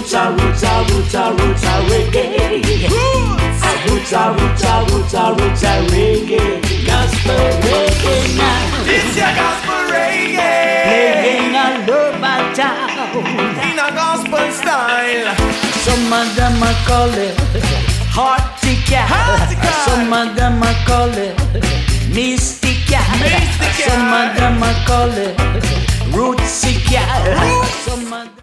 roots reggae. Roots reggae. Gospel reggae now. It's your gospel reggae. Playing all over town. In a gospel style. Some of them are call it Heartica. Some of them are call it Mystica. Some of them are call it Rootsica. Some of